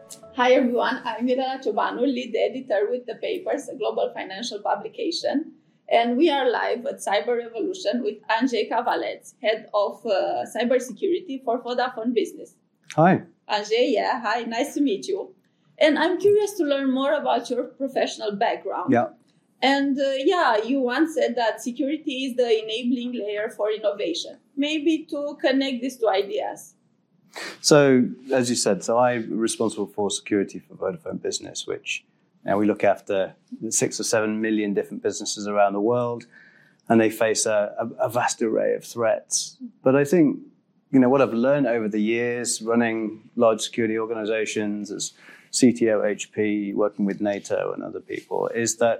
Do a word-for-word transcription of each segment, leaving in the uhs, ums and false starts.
Hi everyone, I'm Mirela Ciobanu, lead editor with The Papers, a global financial publication. And we are live at Cyber Revolution with Andrzej Kawalec, head of uh, cybersecurity for Vodafone Business. Hi. Andrzej, yeah, hi, nice to meet you. And I'm curious to learn more about your professional background. Yeah. And uh, yeah, you once said that security is the enabling layer for innovation. Maybe to connect these two ideas. So, as you said, so I'm responsible for security for Vodafone Business, which now we look after six or seven million different businesses around the world, and they face a, a, a vast array of threats. But I think, you know, what I've learned over the years running large security organizations as C T O H P, working with NATO and other people, is that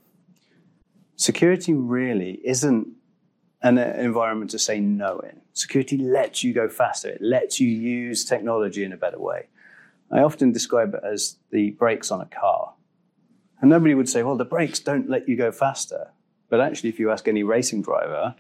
security really isn't an environment to say no in. Security lets you go faster. It lets you use technology in a better way. I often describe it as the brakes on a car. And nobody would say, well, the brakes don't let you go faster. But actually, if you ask any racing driver,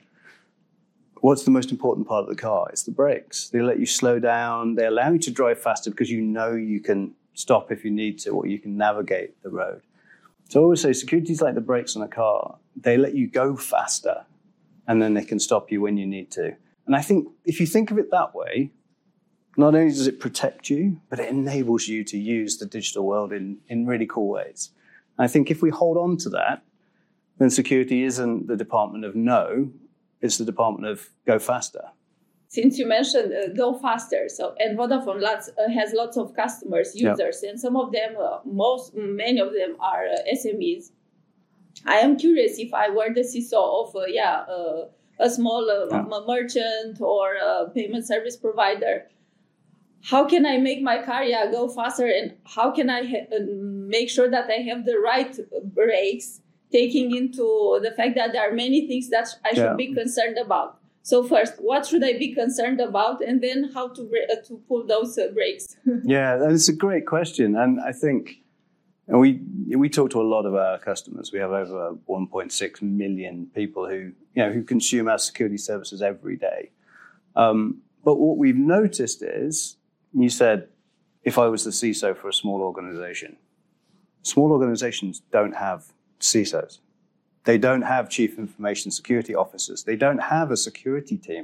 what's the most important part of the car? It's the brakes. They let you slow down. They allow you to drive faster because you know you can stop if you need to, or you can navigate the road. So I always say security is like the brakes on a car. They let you go faster, and then they can stop you when you need to. And I think if you think of it that way, not only does it protect you, but it enables you to use the digital world in, in really cool ways. And I think if we hold on to that, then security isn't the department of no, it's the department of go faster. Since you mentioned uh, go faster, so and Vodafone lots, uh, has lots of customers, users, yeah. and some of them, uh, most, many of them are uh, S M Es. I am curious if I were the C I S O of, uh, yeah, uh, a small uh, yeah. merchant or a payment service provider, how can I make my car yeah, go faster, and how can I ha- make sure that I have the right brakes, taking into the fact that there are many things that I should yeah. be concerned about. So first, what should I be concerned about, and then how to uh, to pull those uh, brakes? Yeah, that's a great question, and I think and we we talk to a lot of our customers. We have over one point six million people who you know who consume our security services every day. Um, but what we've noticed is, you said, if I was the C I S O for a small organization, small organizations don't have C I S Os. They don't have chief information security officers. They don't have a security team.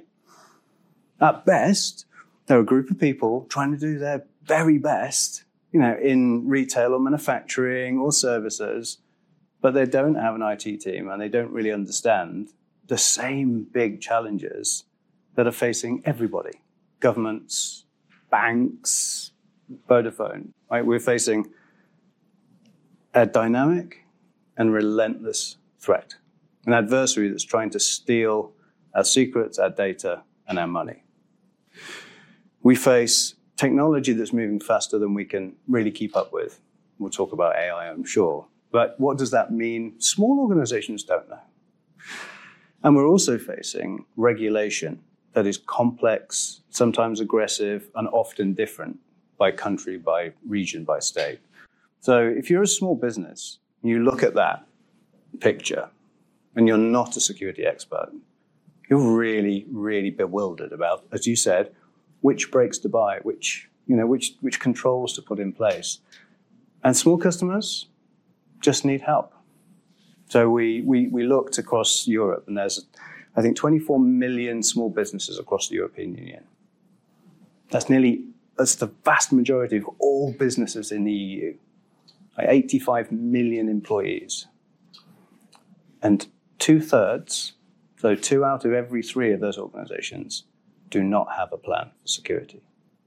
At best, they're a group of people trying to do their very best, you know, in retail or manufacturing or services, but they don't have an I T team and they don't really understand the same big challenges that are facing everybody. Governments, banks, Vodafone, right? We're facing a dynamic and relentless threat, an adversary that's trying to steal our secrets, our data, and our money. We face technology that's moving faster than we can really keep up with. We'll talk about A I, I'm sure. But what does that mean? Small organizations don't know. And we're also facing regulation that is complex, sometimes aggressive, and often different by country, by region, by state. So if you're a small business, you look at that picture and you're not a security expert, you're really, really bewildered about, as you said, which brakes to buy, which, you know, which, which controls to put in place. And small customers just need help. So we, we, we looked across Europe, and there's, I think, twenty-four million small businesses across the European Union. That's nearly, that's the vast majority of all businesses in the E U. Like eighty-five million employees. And two-thirds, so two out of every three of those organizations, do not have a plan for security.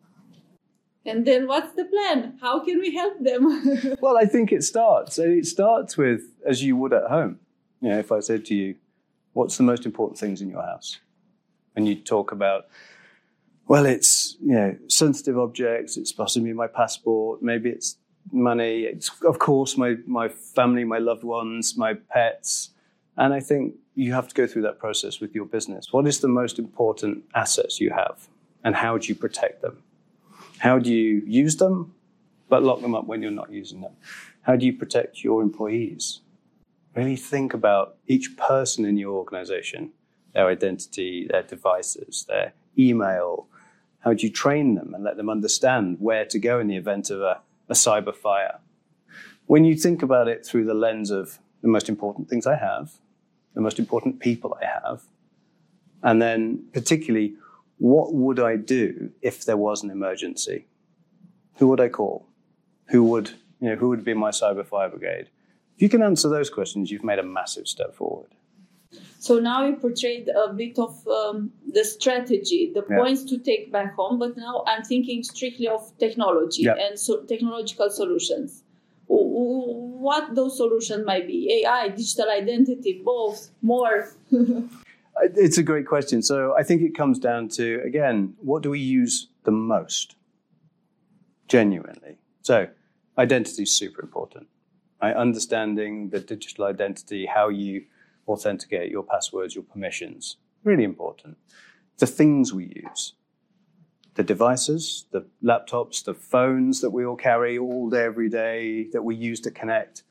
And then what's the plan? How can we help them? Well, I think it starts. It starts with, as you would at home. You know, if I said to you, what's the most important things in your house? And you talk about, well, it's, you know, sensitive objects, it's possibly my passport, maybe it's money, it's, of course, my, my family, my loved ones, my pets. And I think you have to go through that process with your business. What is the most important assets you have? And how do you protect them? How do you use them, but lock them up when you're not using them? How do you protect your employees? Really think about each person in your organization, their identity, their devices, their email. How do you train them and let them understand where to go in the event of a, a cyber fire. When you think about it through the lens of the most important things I have, the most important people I have, and then particularly, what would I do if there was an emergency? Who would I call? Who would, you know, who would be my cyber fire brigade? If you can answer those questions, you've made a massive step forward. So now you portrayed a bit of um, the strategy, the yeah. points to take back home, but now I'm thinking strictly of technology yeah. and so technological solutions. What those solutions might be? A I, digital identity, both, more? It's a great question. So I think it comes down to, again, what do we use the most? Genuinely. So identity is super important. Right? Understanding the digital identity, how you authenticate your passwords, your permissions, really important. The things we use, the devices, the laptops, the phones that we all carry all day, every day, that we use to connect,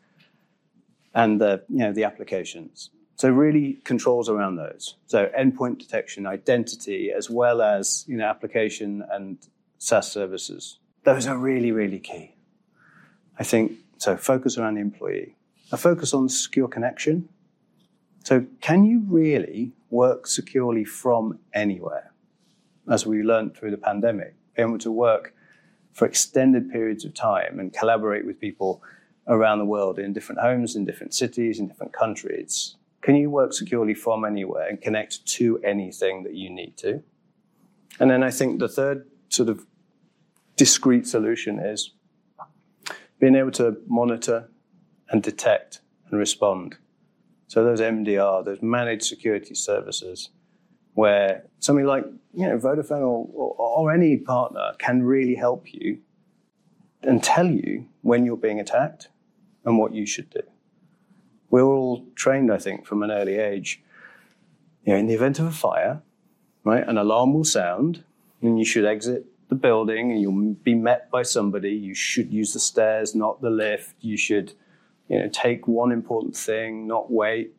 and the, you know, the applications. So really controls around those. So endpoint detection, identity, as well as, you know, application and SaaS services. Those are really, really key. I think, so focus around the employee. A focus on secure connection. So can you really work securely from anywhere? As we learned through the pandemic, be able to work for extended periods of time and collaborate with people around the world in different homes, in different cities, in different countries. Can you work securely from anywhere and connect to anything that you need to? And then I think the third sort of discrete solution is being able to monitor and detect and respond. So those M D R, those managed security services, where somebody like, you know, Vodafone or, or, or any partner can really help you and tell you when you're being attacked and what you should do. We're all trained, I think, from an early age. You know, in the event of a fire, right, an alarm will sound, and you should exit the building, and you'll be met by somebody. You should use the stairs, not the lift. You should, you know, take one important thing, not wait.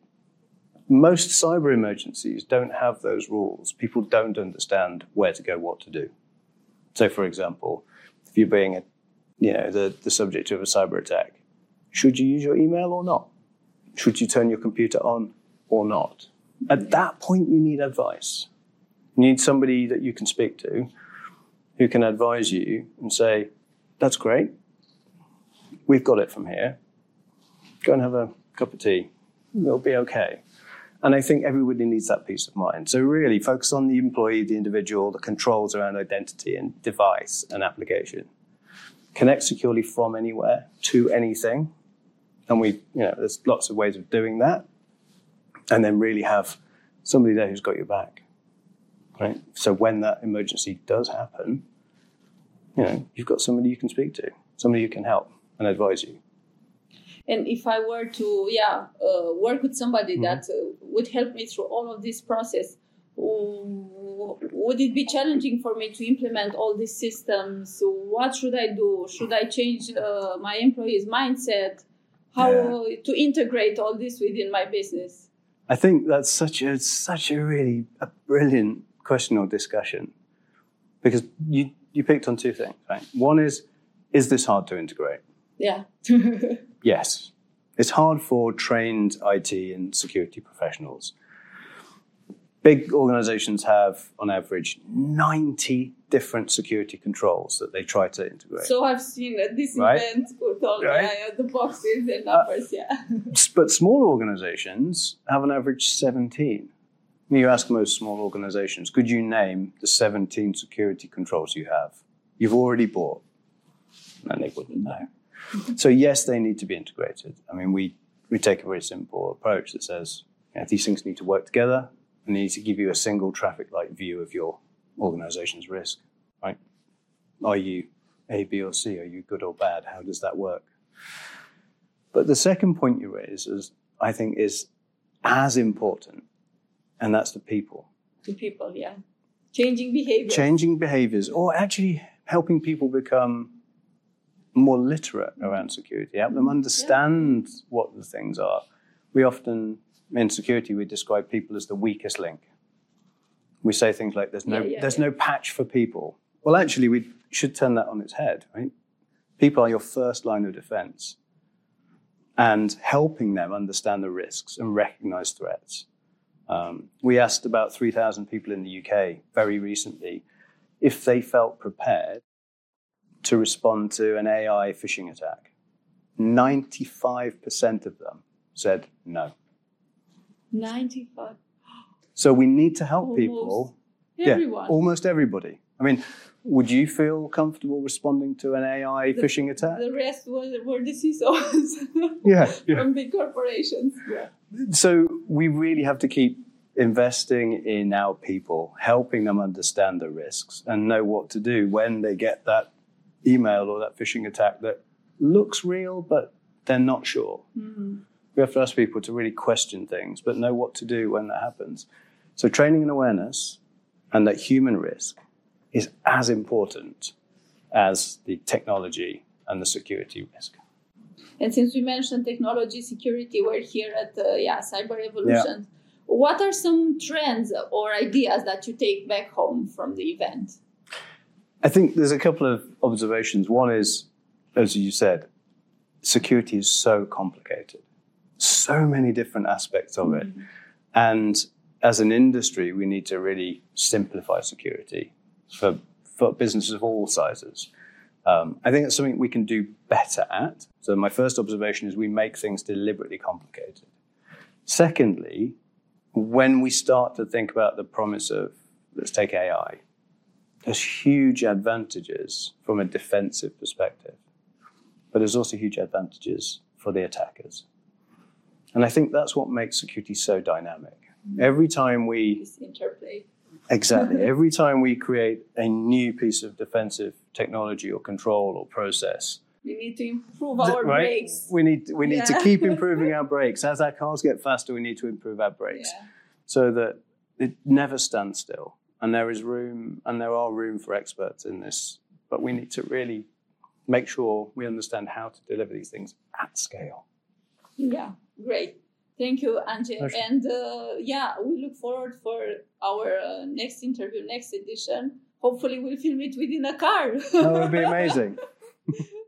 Most cyber emergencies don't have those rules. People don't understand where to go, what to do. So, for example, if you're being, a, you know, the, the subject of a cyber attack, should you use your email or not? Should you turn your computer on or not? At that point, you need advice. You need somebody that you can speak to who can advise you and say, that's great. We've got it from here. Go and have a cup of tea. It'll be okay. And I think everybody needs that peace of mind. So really focus on the employee, the individual, the controls around identity and device and application. Connect securely from anywhere to anything. And we, you know, there's lots of ways of doing that. And then really have somebody there who's got your back, right? So when that emergency does happen, you know, you've got somebody you can speak to, somebody who can help and advise you. And if I were to, yeah, uh, work with somebody mm-hmm. that uh, would help me through all of this process, would it be challenging for me to implement all these systems? So what should I do? Should I change uh, my employees' mindset? How yeah. to integrate all this within my business? I think that's such a such a really a brilliant question or discussion, because you you picked on two things, right? One is, is this hard to integrate? Yeah. Yes. It's hard for trained I T and security professionals. Big organizations have, on average, ninety different security controls that they try to integrate. So I've seen at this right? event with all right? yeah, the boxes and numbers, uh, yeah. But small organizations have an average seventeen. You ask most small organizations, could you name the seventeen security controls you have? You've already bought. And they wouldn't know. So yes, they need to be integrated. I mean, we, we take a very simple approach that says, you know, these things need to work together, and they need to give you a single traffic light view of your organization's risk, right? Are you A, B, or C? Are you good or bad? How does that work? But the second point you raise is, I think, is as important, and that's the people. The people, yeah. Changing behaviors. Changing behaviors, or actually helping people become more literate around security, help them understand yeah. what the things are. We often, in security, we describe people as the weakest link. We say things like, there's no, yeah, yeah, there's yeah. no patch for people. Well, actually, we should turn that on its head, right? People are your first line of defense, and helping them understand the risks and recognize threats. Um, we asked about three thousand people in the U K very recently if they felt prepared to respond to an A I phishing attack. ninety-five percent of them said no. ninety-five. So we need to help Almost people. everyone. Yeah, almost everybody. I mean, would you feel comfortable responding to an A I The- phishing attack? The rest were, were the C I S Os Yeah, yeah. from big corporations. Yeah. So we really have to keep investing in our people, helping them understand the risks and know what to do when they get that email or that phishing attack that looks real, but they're not sure. Mm-hmm. We have to ask people to really question things, but know what to do when that happens. So training and awareness and that human risk is as important as the technology and the security risk. And since we mentioned technology security, we're here at uh, yeah, Cyber Evolution. Yeah. What are some trends or ideas that you take back home from the event? I think there's a couple of observations. One is, as you said, security is so complicated. So many different aspects of it. Mm-hmm. And as an industry, we need to really simplify security for, for businesses of all sizes. Um, I think that's something we can do better at. So my first observation is we make things deliberately complicated. Secondly, when we start to think about the promise of, let's take A I, there's huge advantages from a defensive perspective, but there's also huge advantages for the attackers. And I think that's what makes security so dynamic. Every time we... This interplay. Exactly. Every time we create a new piece of defensive technology or control or process, we need to improve our right? brakes. We need, we need yeah. to keep improving our brakes. As our cars get faster, we need to improve our brakes yeah. so that it never stands still. And there is room, and there are room for experts in this, but we need to really make sure we understand how to deliver these things at scale. Yeah, great. Thank you, Ante. Pleasure. And uh, yeah, we look forward for our uh, next interview, next edition. Hopefully we'll film it within a car. That would be amazing.